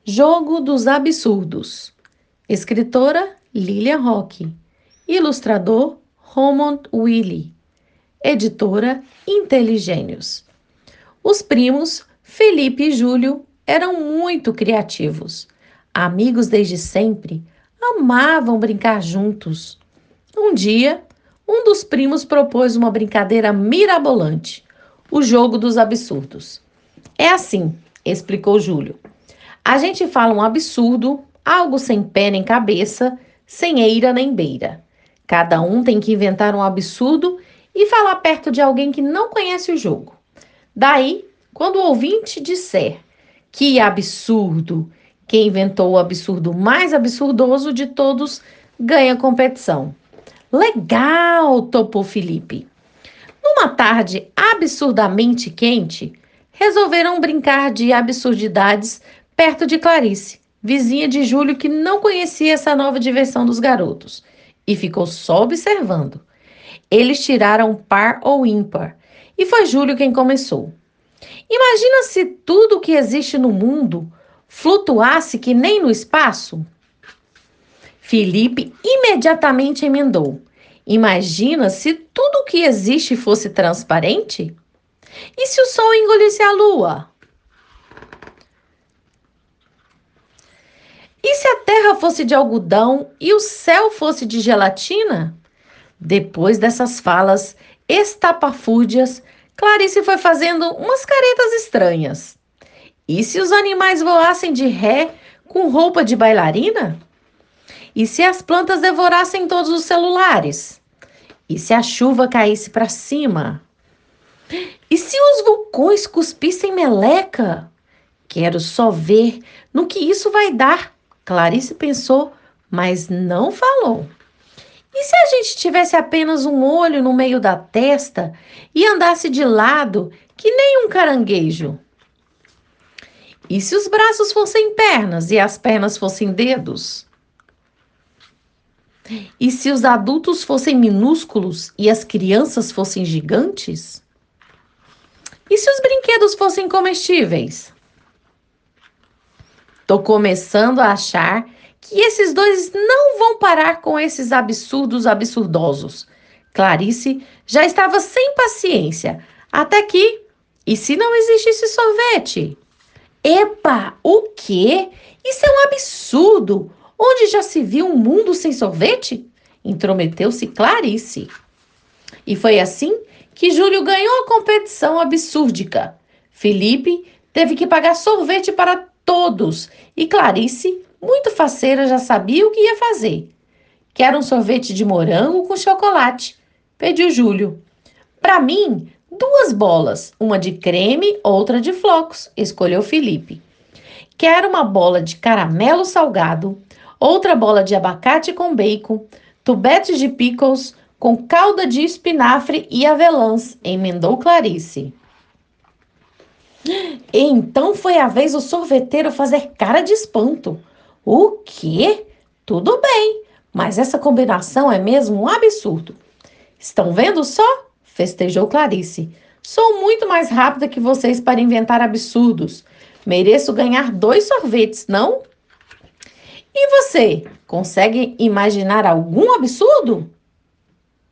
Jogo dos Absurdos. Escritora Lilia Roque. Ilustrador Romond Willi. Editora Inteligênios. Os primos Felipe e Júlio eram muito criativos. Amigos desde sempre, amavam brincar juntos. Um dia, um dos primos propôs uma brincadeira mirabolante: o jogo dos absurdos. É assim, explicou Júlio. A gente fala um absurdo, algo sem pé nem cabeça, sem eira nem beira. Cada um tem que inventar um absurdo e falar perto de alguém que não conhece o jogo. Daí, quando o ouvinte disser que absurdo, quem inventou o absurdo mais absurdoso de todos ganha a competição. Legal, topou Felipe. Numa tarde absurdamente quente, resolveram brincar de absurdidades perto de Clarice, vizinha de Júlio que não conhecia essa nova diversão dos garotos, e ficou só observando. Eles tiraram par ou ímpar, e foi Júlio quem começou. Imagina se tudo que existe no mundo flutuasse que nem no espaço? Felipe imediatamente emendou. Imagina se tudo que existe fosse transparente? E se o sol engolisse a lua? E se a terra fosse de algodão e o céu fosse de gelatina? Depois dessas falas estapafúrdias, Clarice foi fazendo umas caretas estranhas. E se os animais voassem de ré com roupa de bailarina? E se as plantas devorassem todos os celulares? E se a chuva caísse para cima? E se os vulcões cuspissem meleca? Quero só ver no que isso vai dar. Clarice pensou, mas não falou. E se a gente tivesse apenas um olho no meio da testa e andasse de lado, que nem um caranguejo? E se os braços fossem pernas e as pernas fossem dedos? E se os adultos fossem minúsculos e as crianças fossem gigantes? E se os brinquedos fossem comestíveis? Tô começando a achar que esses dois não vão parar com esses absurdos absurdosos. Clarice já estava sem paciência. Até que, e se não existisse sorvete? Epa, o quê? Isso é um absurdo! Onde já se viu um mundo sem sorvete? Intrometeu-se Clarice. E foi assim que Júlio ganhou a competição absurdica. Felipe teve que pagar sorvete para todos e Clarice, muito faceira, já sabia o que ia fazer. Quero um sorvete de morango com chocolate, pediu Júlio. Para mim, 2 bolas, uma de creme, outra de flocos, escolheu Felipe. Quero uma bola de caramelo salgado, outra bola de abacate com bacon, tubete de pickles com calda de espinafre e avelãs, emendou Clarice. E então foi a vez do sorveteiro fazer cara de espanto. O quê? Tudo bem, mas essa combinação é mesmo um absurdo. Estão vendo só? Festejou Clarice. Sou muito mais rápida que vocês para inventar absurdos. Mereço ganhar 2 sorvetes, não? E você, consegue imaginar algum absurdo?